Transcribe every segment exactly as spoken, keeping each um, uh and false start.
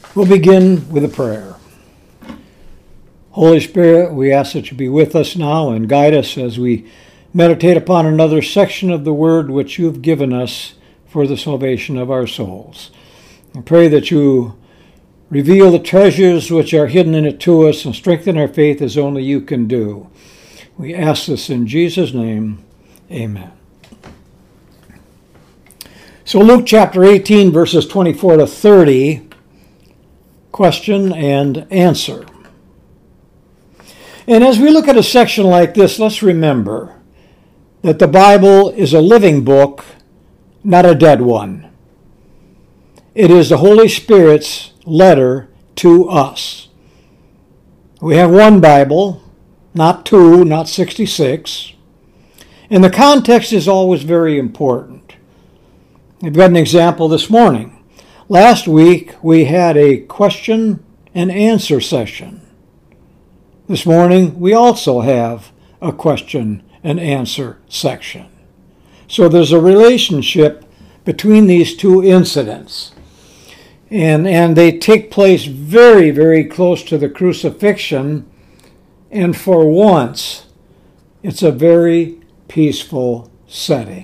We'll begin with a prayer. Holy Spirit, we ask that you be with us now and guide us as we meditate upon another section of the Word which you have given us for the salvation of our souls. I pray that you reveal the treasures which are hidden in it to us and strengthen our faith as only you can do. We ask this in Jesus' name. Amen. So Luke chapter eighteen, verses twenty-four to thirty, question and answer. And as we look at a section like this, let's remember that the Bible is a living book, not a dead one. It is the Holy Spirit's letter to us. We have one Bible, not two, not sixty-six. And the context is always very important. We've got an example this morning. Last week, we had a question and answer session. This morning, we also have a question and answer section. So there's a relationship between these two incidents. And, and they take place very, very close to the crucifixion. And for once, it's a very peaceful setting.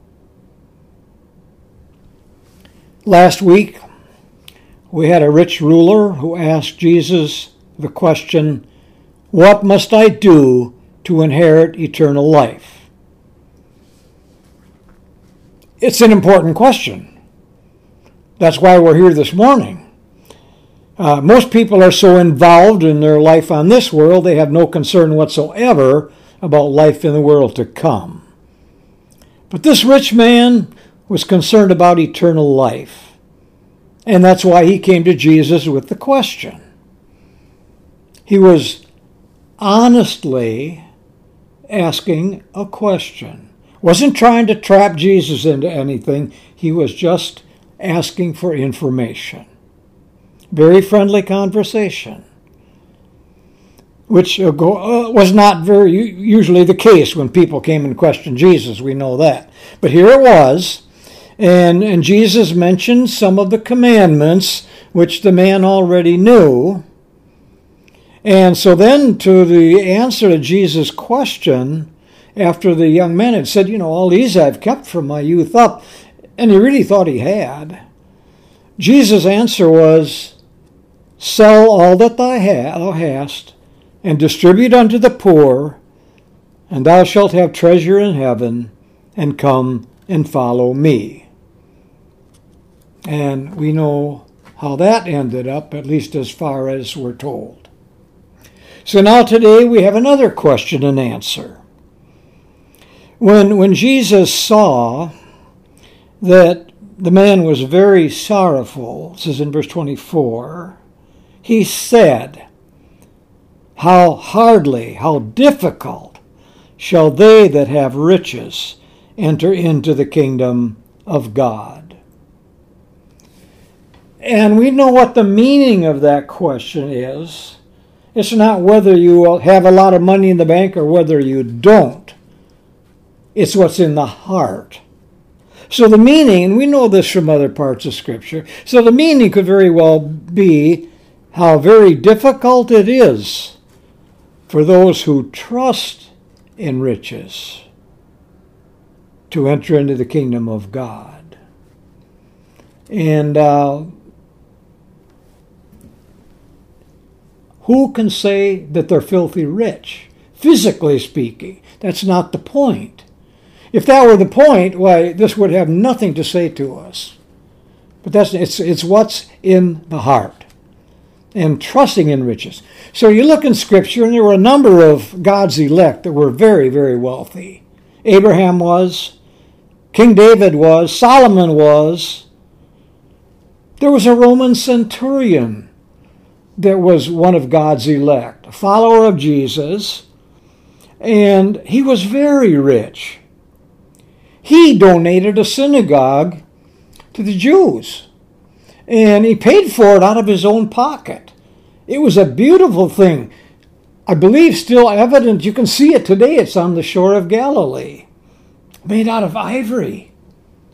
Last week, we had a rich ruler who asked Jesus the question, "What must I do to inherit eternal life?" It's an important question. That's why we're here this morning. Uh, most people are so involved in their life on this world, they have no concern whatsoever about life in the world to come. But this rich man was concerned about eternal life. And that's why he came to Jesus with the question. He was honestly asking a question. Wasn't trying to trap Jesus into anything. He was just asking for information. Very friendly conversation, which was not very usually the case when people came and questioned Jesus. We know that. But here it was. And, and Jesus mentioned some of the commandments which the man already knew. And so then to the answer to Jesus' question, after the young man had said, you know, all these I've kept from my youth up, and he really thought he had, Jesus' answer was, "Sell all that thou hast, and distribute unto the poor, and thou shalt have treasure in heaven, and come and follow me." And we know how that ended up, at least as far as we're told. So now today we have another question and answer. When, when Jesus saw that the man was very sorrowful, it says in verse twenty-four, he said, "How hardly, how difficult shall they that have riches enter into the kingdom of God." And we know what the meaning of that question is. It's not whether you have a lot of money in the bank or whether you don't. It's what's in the heart. So the meaning, and we know this from other parts of Scripture, so the meaning could very well be how very difficult it is for those who trust in riches to enter into the kingdom of God. And uh, who can say that they're filthy rich? Physically speaking, that's not the point. If that were the point, why, this would have nothing to say to us. But that's it's it's what's in the heart. And trusting in riches. So you look in Scripture, and there were a number of God's elect that were very, very wealthy. Abraham was, King David was, Solomon was. There was a Roman centurion that was one of God's elect, a follower of Jesus, and he was very rich. He donated a synagogue to the Jews, and he paid for it out of his own pocket. It was a beautiful thing. I believe still evident. You can see it today. It's on the shore of Galilee, made out of ivory.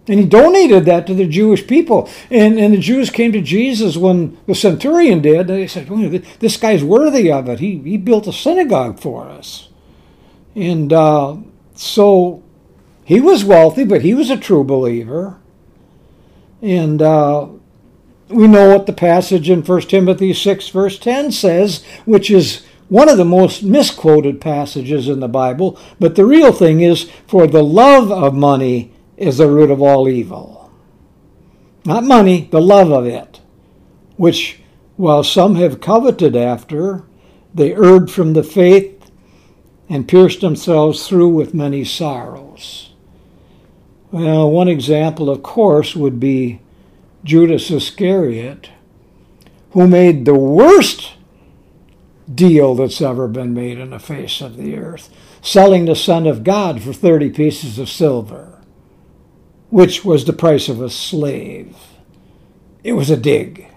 And he donated that to the Jewish people. And, and the Jews came to Jesus when the centurion did. And they said, well, this guy's worthy of it. He, he built a synagogue for us. And uh, so he was wealthy, but he was a true believer. And uh, we know what the passage in First Timothy six, verse ten says, which is one of the most misquoted passages in the Bible. But the real thing is, for the love of money is the root of all evil. Not money, the love of it, which, while some have coveted after, they erred from the faith and pierced themselves through with many sorrows. Well, one example, of course, would be Judas Iscariot, who made the worst deal that's ever been made on the face of the earth, selling the Son of God for thirty pieces of silver, which was the price of a slave. It was a dig.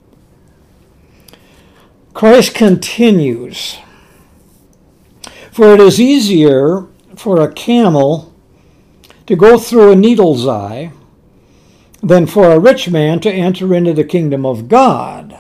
Christ continues, for it is easier for a camel to go through a needle's eye than for a rich man to enter into the kingdom of God.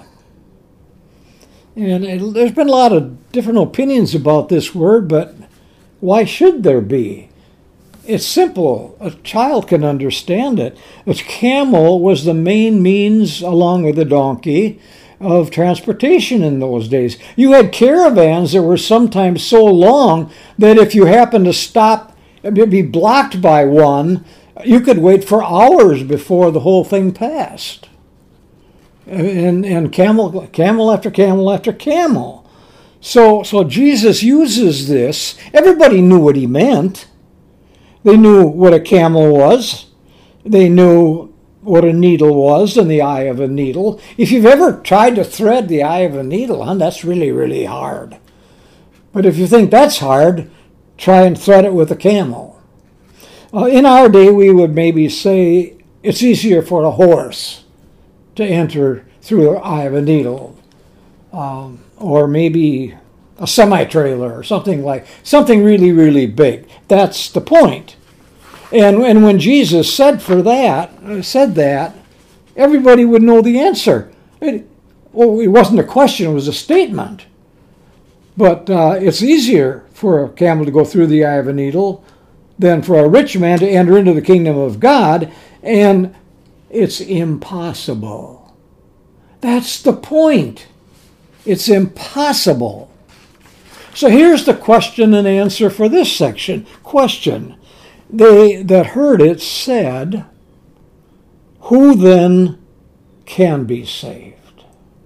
And it, there's been a lot of different opinions about this word, but why should there be? It's simple. A child can understand it. A camel was the main means, along with a donkey, of transportation in those days. You had caravans that were sometimes so long that if you happened to stop, be blocked by one, you could wait for hours before the whole thing passed. And and camel camel after camel after camel. So so Jesus uses this. Everybody knew what he meant. They knew what a camel was. They knew what a needle was in the eye of a needle. If you've ever tried to thread the eye of a needle, huh, that's really, really hard. But if you think that's hard, try and thread it with a camel. Uh, in our day, we would maybe say it's easier for a horse to enter through the eye of a needle, um, or maybe a semi-trailer or something like something really, really big. That's the point. And and when Jesus said for that, said that, everybody would know the answer. It, well, it wasn't a question; it was a statement. But uh, it's easier for a camel to go through the eye of a needle than for a rich man to enter into the kingdom of God, and it's impossible. That's the point. It's impossible. So here's the question and answer for this section. Question. They that heard it said, who then can be saved?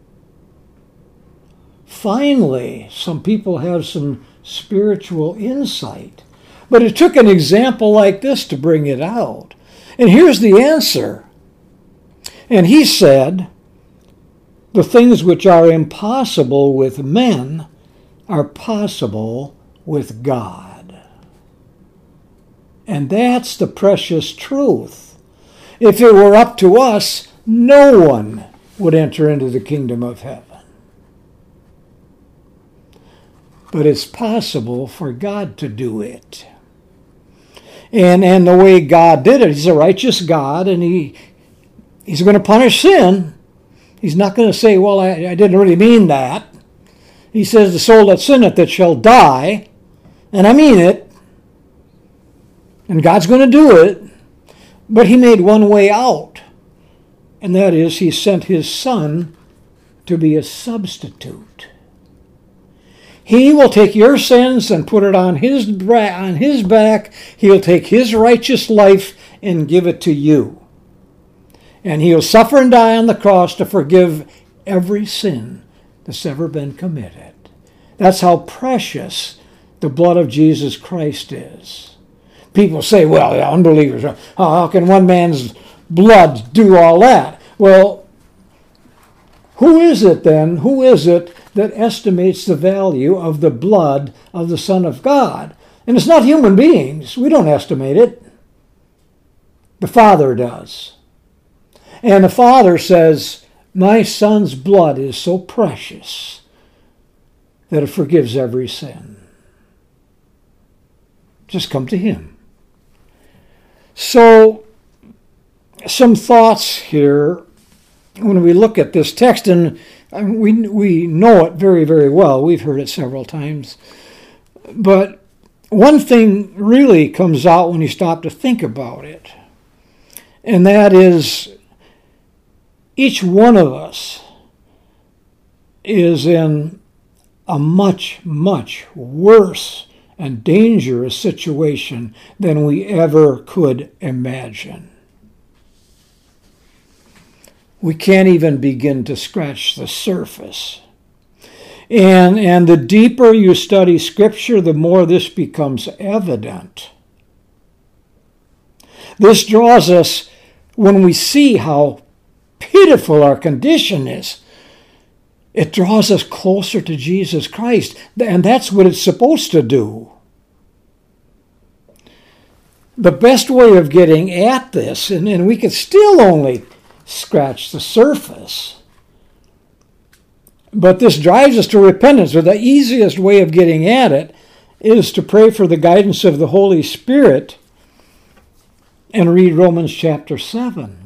Finally, some people have some spiritual insight. But it took an example like this to bring it out. And here's the answer. And he said, the things which are impossible with men are possible with God. And that's the precious truth. If it were up to us, no one would enter into the kingdom of heaven. But it's possible for God to do it. And and the way God did it, he's a righteous God, and he he's going to punish sin. He's not going to say, well, I, I didn't really mean that. He says, the soul that sinneth, that shall die. And I mean it. And God's going to do it. But he made one way out. And that is, he sent his Son to be a substitute. He will take your sins and put it on his, on his back. He'll take his righteous life and give it to you. And he'll suffer and die on the cross to forgive every sin that's ever been committed. That's how precious the blood of Jesus Christ is. People say, well, the unbelievers, how can one man's blood do all that? Well, who is it then? Who is it that estimates the value of the blood of the Son of God? And it's not human beings. We don't estimate it. The Father does. And the Father says, my Son's blood is so precious that it forgives every sin. Just come to him. So some thoughts here when we look at this text, and we we know it very, very well. We've heard it several times. But one thing really comes out when you stop to think about it, and that is each one of us is in a much, much worse and dangerous situation than we ever could imagine. We can't even begin to scratch the surface. And, and the deeper you study Scripture, the more this becomes evident. This draws us, when we see how pitiful our condition is, it draws us closer to Jesus Christ. And that's what it's supposed to do. The best way of getting at this, and, and we could still only scratch the surface, but this drives us to repentance. So the easiest way of getting at it is to pray for the guidance of the Holy Spirit and read Romans chapter seven.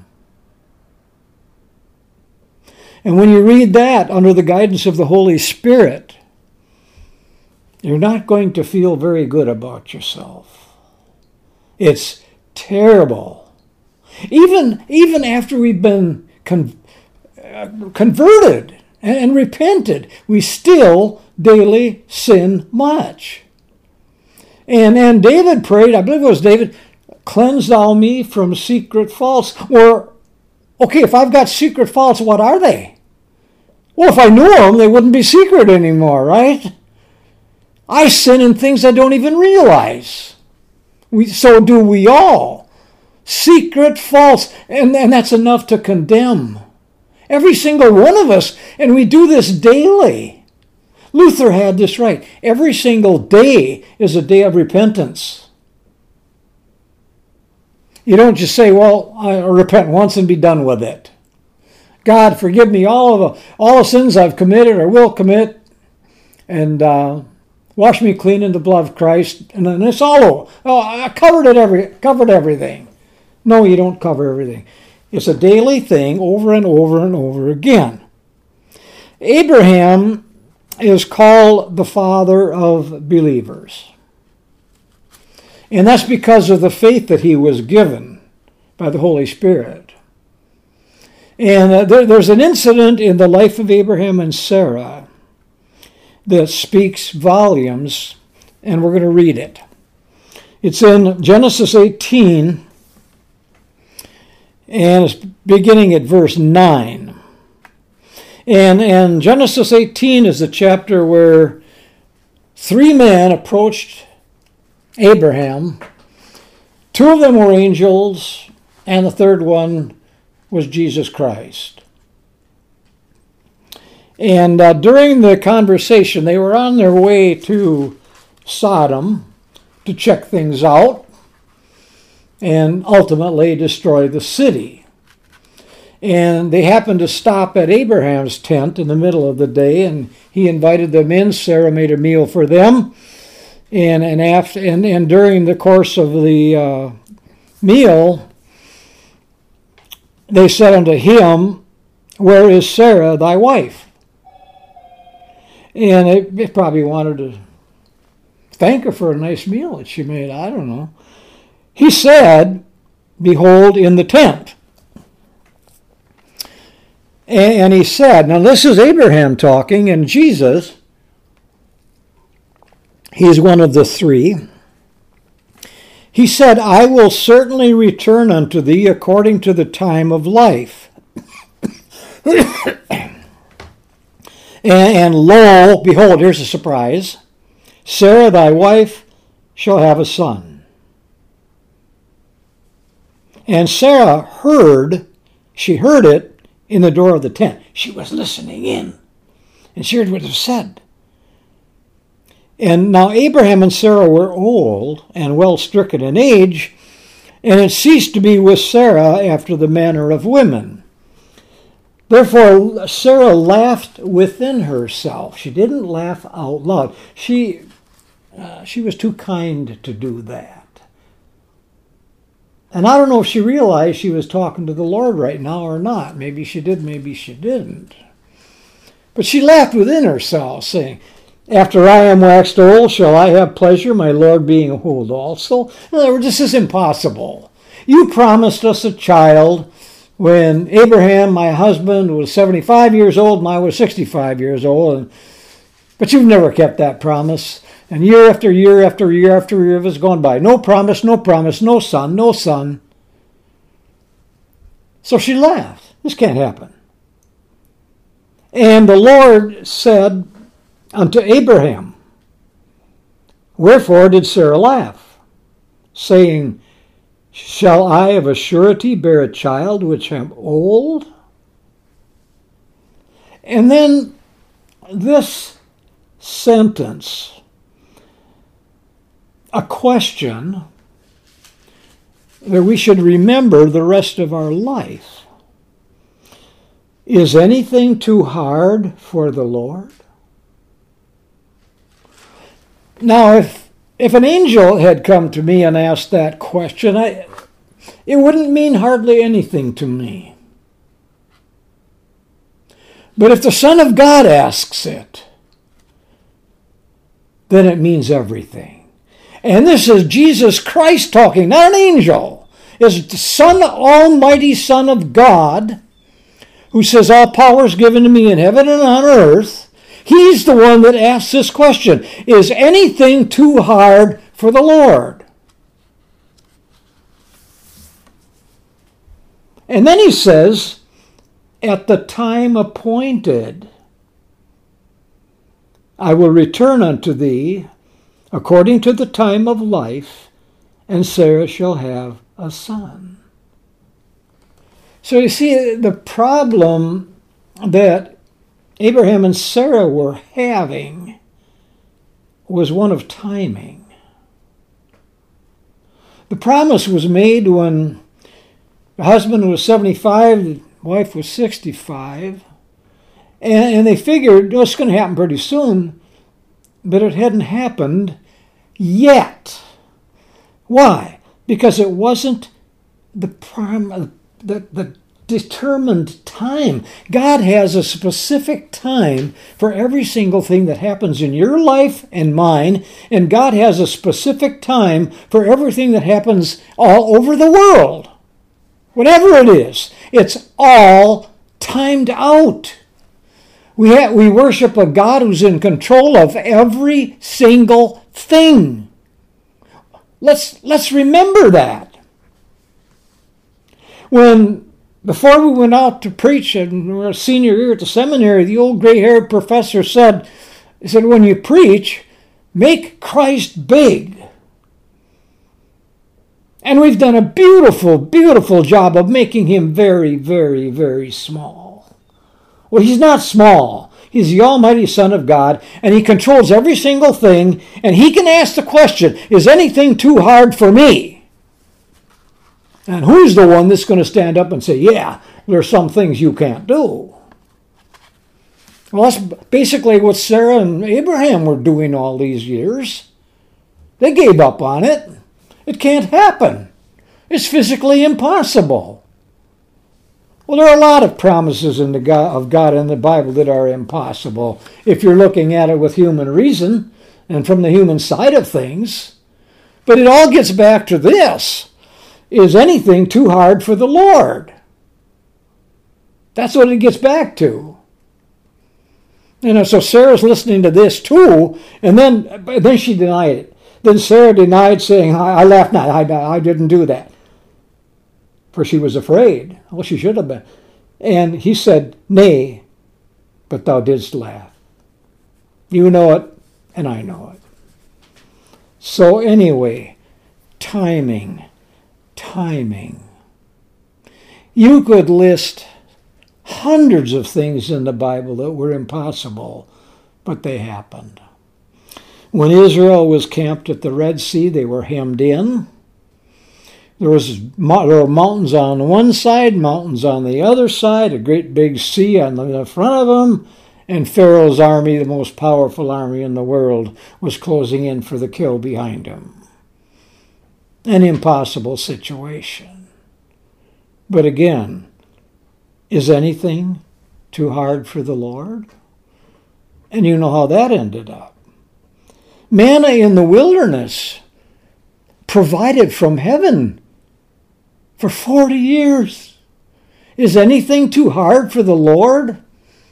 And when you read that under the guidance of the Holy Spirit, you're not going to feel very good about yourself. It's terrible. Even, even after we've been con- uh, converted and, and repented, we still daily sin much. And, and David prayed, I believe it was David, cleanse thou me from secret faults. Or, okay, if I've got secret faults, what are they? Well, if I knew them, they wouldn't be secret anymore, right? I sin in things I don't even realize. We, so do we all. Secret faults, and, and that's enough to condemn. Every single one of us, and we do this daily. Luther had this right. Every single day is a day of repentance. You don't just say, well, I'll repent once and be done with it. God, forgive me all of the, all the sins I've committed or will commit, and uh, wash me clean in the blood of Christ, and then it's all over. Oh, I covered it every covered everything. No, you don't cover everything. It's a daily thing over and over and over again. Abraham is called the father of believers. And that's because of the faith that he was given by the Holy Spirit. And uh, there, there's an incident in the life of Abraham and Sarah that speaks volumes, and we're going to read it. It's in Genesis eighteen, and it's beginning at verse nine. And, and Genesis eighteen is the chapter where three men approached Abraham. Two of them were angels, and the third one was Jesus Christ. And uh, during the conversation, they were on their way to Sodom to check things out and ultimately destroy the city. And they happened to stop at Abraham's tent in the middle of the day, and he invited them in. Sarah made a meal for them. And and after and, and during the course of the uh, meal, they said unto him, where is Sarah, thy wife? And they, they probably wanted to thank her for a nice meal that she made. I don't know. He said, behold, in the tent. And, and he said, now this is Abraham talking, and Jesus, he's one of the three. He said, I will certainly return unto thee according to the time of life. and, and lo, behold, here's a surprise. Sarah, thy wife, shall have a son. And Sarah heard, she heard it in the door of the tent. She was listening in. And she heard what was said. And now Abraham and Sarah were old and well stricken in age, and had ceased to be with Sarah after the manner of women. Therefore Sarah laughed within herself. She didn't laugh out loud. She, uh, she was too kind to do that. And I don't know if she realized she was talking to the Lord right now or not. Maybe she did, maybe she didn't. But she laughed within herself, saying, after I am waxed old, shall I have pleasure, my Lord being old also? In other words, this is impossible. You promised us a child when Abraham, my husband, was seventy-five years old and I was sixty-five years old. And, but you've never kept that promise. And year after year after year after year has gone by. No promise, no promise, no son, no son. So she laughed. This can't happen. And the Lord said unto Abraham, wherefore did Sarah laugh, saying, shall I of a surety bear a child which am old? And then this sentence, a question that we should remember the rest of our life. Is anything too hard for the Lord? Now, if if an angel had come to me and asked that question, I, it wouldn't mean hardly anything to me. But if the Son of God asks it, then it means everything. And this is Jesus Christ talking, not an angel. It's the Son, Almighty Son of God, who says, all power is given to me in heaven and on earth. He's the one that asks this question. Is anything too hard for the Lord? And then he says, at the time appointed, I will return unto thee according to the time of life, and Sarah shall have a son. So you see, the problem that Abraham and Sarah were having was one of timing. The promise was made when the husband was seventy-five, the wife was sixty-five, and, and they figured, oh, it's going to happen pretty soon, but it hadn't happened yet. Why? Because it wasn't the prim- the, the determined time. God has a specific time for every single thing that happens in your life and mine, and God has a specific time for everything that happens all over the world. Whatever it is, it's all timed out. We have, we worship a God who's in control of every single thing. Let's let's remember that. When Before we went out to preach in our senior year at the seminary, the old gray-haired professor said, he said, when you preach, make Christ big. And we've done a beautiful, beautiful job of making him very, very, very small. Well, he's not small. He's the Almighty Son of God, and he controls every single thing, and he can ask the question, is anything too hard for me? And who's the one that's going to stand up and say, yeah, there's some things you can't do? Well, that's basically what Sarah and Abraham were doing all these years. They gave up on it. It can't happen. It's physically impossible. Well, there are a lot of promises in the God, of God in the Bible that are impossible if you're looking at it with human reason and from the human side of things. But it all gets back to this. Is anything too hard for the Lord? That's what it gets back to. And so Sarah's listening to this too, and then then she denied it. Then Sarah denied, saying, I, I laughed not, I, I didn't do that. For she was afraid. Well, she should have been. And he said, nay, but thou didst laugh. You know it, and I know it. So anyway, timing. Timing. You could list hundreds of things in the Bible that were impossible, but they happened. When Israel was camped at the Red Sea, they were hemmed in. There was there were mountains on one side, mountains on the other side, a great big sea on the front of them, and Pharaoh's army, the most powerful army in the world, was closing in for the kill behind him. an impossible situation. But again, is anything too hard for the Lord? And you know how that ended up. Manna in the wilderness, provided from heaven for forty years. Is anything too hard for the Lord?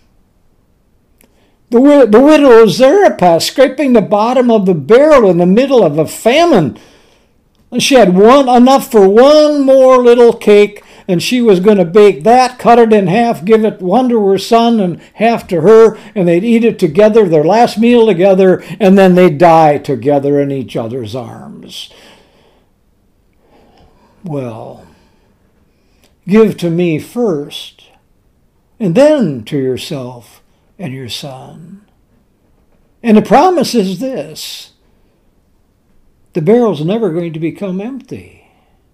The, the widow of Zarephath scraping the bottom of the barrel in the middle of a famine. And she had one enough for one more little cake, and she was going to bake that, cut it in half, give it one to her son and half to her, and they'd eat it together, their last meal together, and then they'd die together in each other's arms. Well, give to me first, and then to yourself and your son. And the promise is this: the barrel's never going to become empty.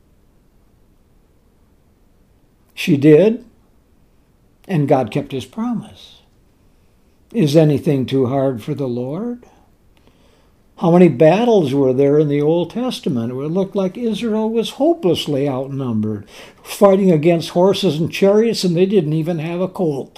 She did, and God kept his promise. Is anything too hard for the Lord? How many battles were there in the Old Testament? It looked like Israel was hopelessly outnumbered, fighting against horses and chariots, and they didn't even have a colt.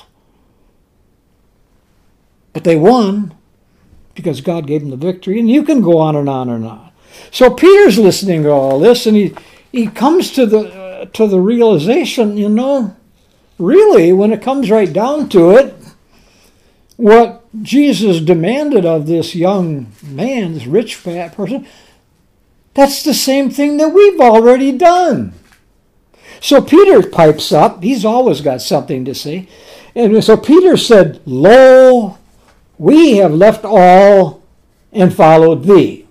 But they won because God gave them the victory, and you can go on and on and on. So Peter's listening to all this, and he, he comes to the uh, to the realization, you know, really, when it comes right down to it, what Jesus demanded of this young man, this rich fat person, that's the same thing that we've already done. So Peter pipes up. He's always got something to say. And so Peter said, "Lo, we have left all and followed thee."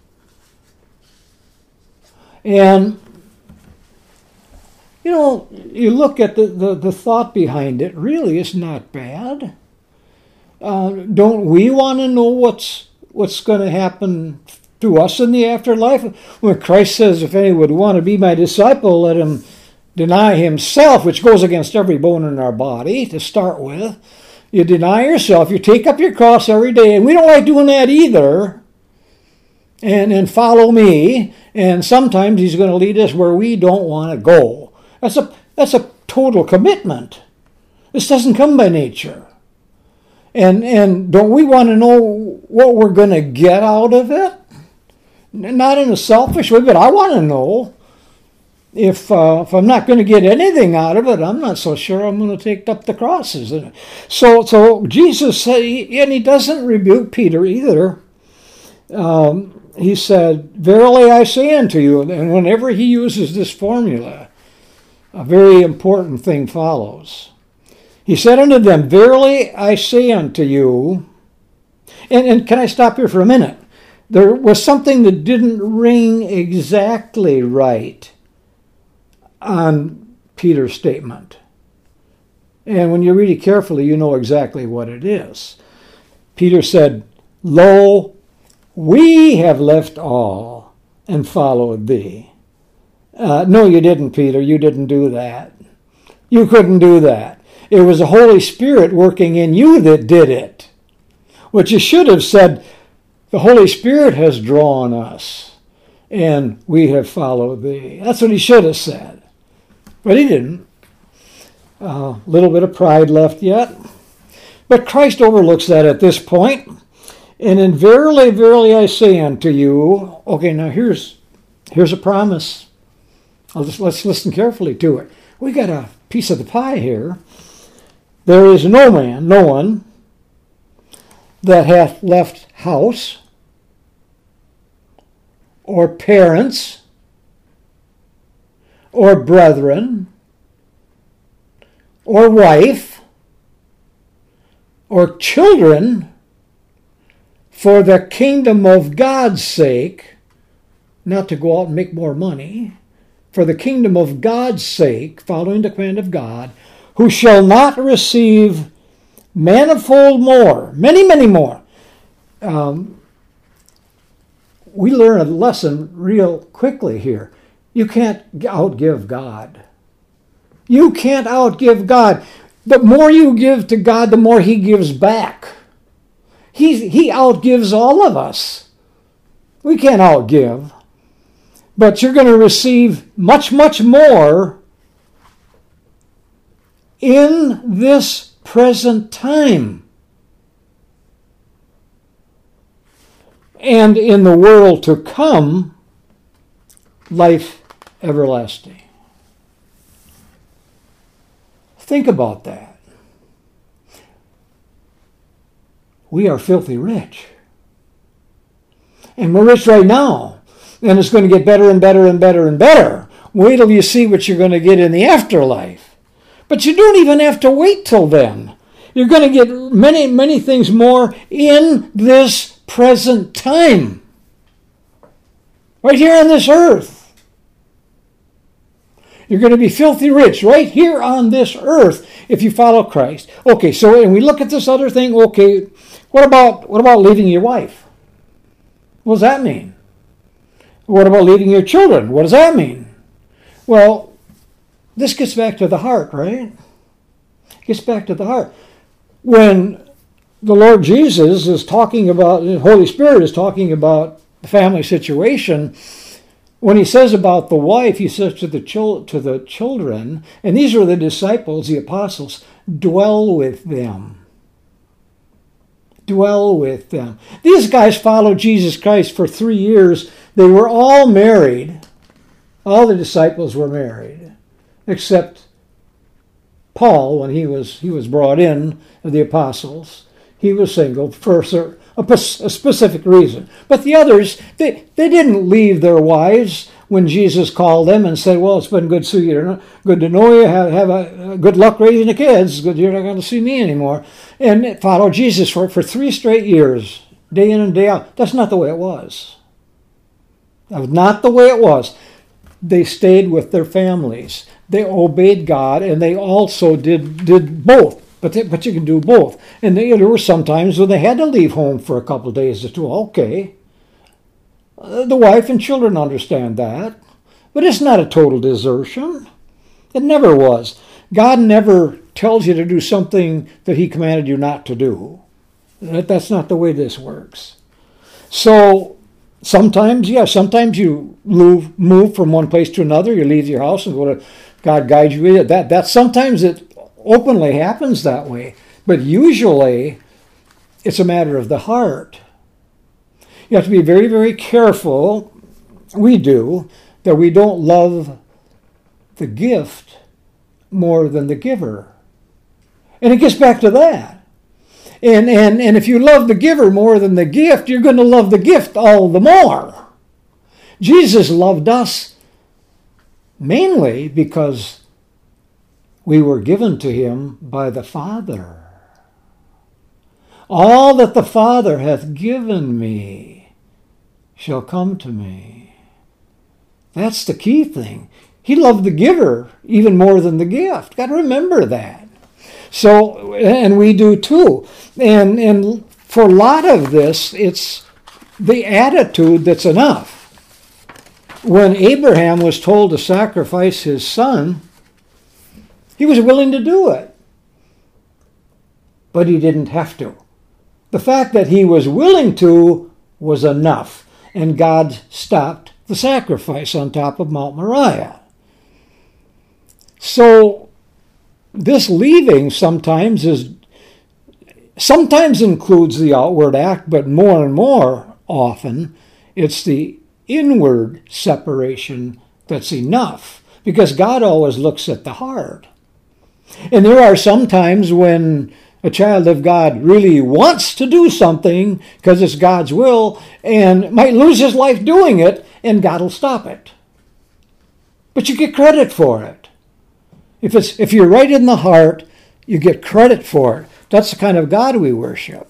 And, you know, you look at the, the, the thought behind it, really it's not bad. Uh, don't we want to know what's what's going to happen to us in the afterlife? When Christ says, if anyone would want to be my disciple, let him deny himself, which goes against every bone in our body to start with. You deny yourself, you take up your cross every day, and we don't like doing that either. And, and follow me, and sometimes he's going to lead us where we don't want to go. That's a, that's a total commitment. This doesn't come by nature. And and don't we want to know what we're going to get out of it? Not in a selfish way, but I want to know. If uh, if I'm not going to get anything out of it, I'm not so sure I'm going to take up the crosses. So so Jesus said, and he doesn't rebuke Peter either. Um, he said, "Verily I say unto you," and whenever he uses this formula, a very important thing follows. He said unto them, "Verily I say unto you," and, and can I stop here for a minute? There was something that didn't ring exactly right on Peter's statement. And when you read it carefully, you know exactly what it is. Peter said, "Lo, we have left all and followed thee." Uh, no, you didn't, Peter. You didn't do that. You couldn't do that. It was the Holy Spirit working in you that did it. What you should have said, the Holy Spirit has drawn us, and we have followed thee. That's what he should have said. But he didn't. A uh, little bit of pride left yet. But Christ overlooks that at this point. And in verily, verily I say unto you, okay, now here's here's a promise. I'll just, let's listen carefully to it. We got a piece of the pie here. There is no man, no one, that hath left house, or parents, or brethren, or wife, or children, for the kingdom of God's sake, not to go out and make more money, for the kingdom of God's sake, following the command of God, who shall not receive manifold more, many, many more. Um, we learn a lesson real quickly here. You can't outgive God. You can't outgive God. The more you give to God, the more he gives back. He, he outgives all of us. We can't outgive. But you're going to receive much, much more in this present time. And in the world to come, life everlasting. Think about that. We are filthy rich. And we're rich right now. And it's going to get better and better and better and better. Wait till you see what you're going to get in the afterlife. But you don't even have to wait till then. You're going to get many, many things more in this present time. Right here on this earth. You're going to be filthy rich right here on this earth if you follow Christ. Okay, so and we look at this other thing. Okay, what about what about leaving your wife? What does that mean? What about leaving your children? What does that mean? Well, this gets back to the heart, right? It gets back to the heart. When the Lord Jesus is talking about, the Holy Spirit is talking about the family situation, when he says about the wife, he says to the, chil- to the children, and these are the disciples, the apostles, dwell with them. Dwell with them. These guys followed Jesus Christ for three years. They were all married. All the disciples were married, except Paul, when he was he was brought in, the apostles. He was single for a, a specific reason. But the others, they, they didn't leave their wives when Jesus called them and said, well, it's been good to see you. Good to know you. Have, have a, good luck raising the kids. Good, you're not going to see me anymore. And followed Jesus for, for three straight years, day in and day out. That's not the way it was. That was not the way it was. They stayed with their families. They obeyed God, and they also did, did both. But they, but you can do both. And they, there were some times when they had to leave home for a couple of days or two. Okay. Uh, the wife and children understand that. But it's not a total desertion. It never was. God never tells you to do something that he commanded you not to do. That, that's not the way this works. So sometimes, yeah, sometimes you move, move from one place to another. You leave your house and go to, God guides you. That, that sometimes it openly happens that way, but usually it's a matter of the heart. You have to be very, very careful, we do, that we don't love the gift more than the giver. And it gets back to that. And, and, and if you love the giver more than the gift, you're going to love the gift all the more. Jesus loved us mainly because we were given to him by the Father. All that the Father hath given me shall come to me. That's the key thing. He loved the giver even more than the gift. Got to remember that. So, and we do too. And, and for a lot of this, it's the attitude that's enough. When Abraham was told to sacrifice his son, he was willing to do it. But he didn't have to. The fact that he was willing to was enough. And God stopped the sacrifice on top of Mount Moriah. So this leaving sometimes is sometimes includes the outward act, but more and more often it's the inward separation that's enough. Because God always looks at the heart. And there are some times when a child of God really wants to do something because it's God's will and might lose his life doing it, and God will stop it. But you get credit for it. If it's if you're right in the heart, you get credit for it. That's the kind of God we worship.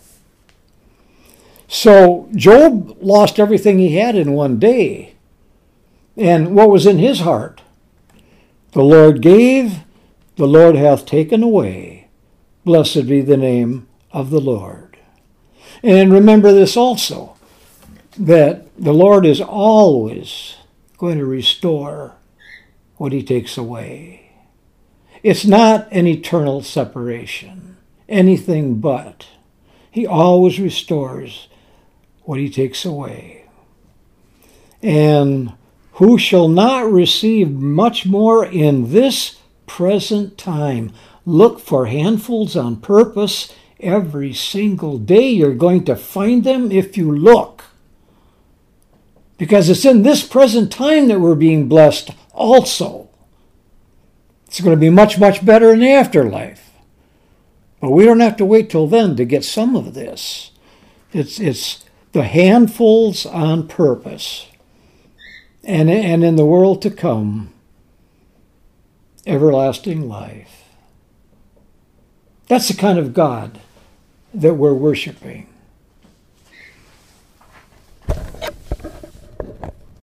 So Job lost everything he had in one day. And what was in his heart? The Lord gave, the Lord hath taken away. Blessed be the name of the Lord. And remember this also, that the Lord is always going to restore what he takes away. It's not an eternal separation, anything but. He always restores what he takes away. And who shall not receive much more in this present time. Look for handfuls on purpose. Every single day you're going to find them if you look. Because it's in this present time that we're being blessed also. It's going to be much, much better in the afterlife. But we don't have to wait till then to get some of this. It's it's the handfuls on purpose. And, and in the world to come, everlasting life. That's the kind of God that we're worshiping.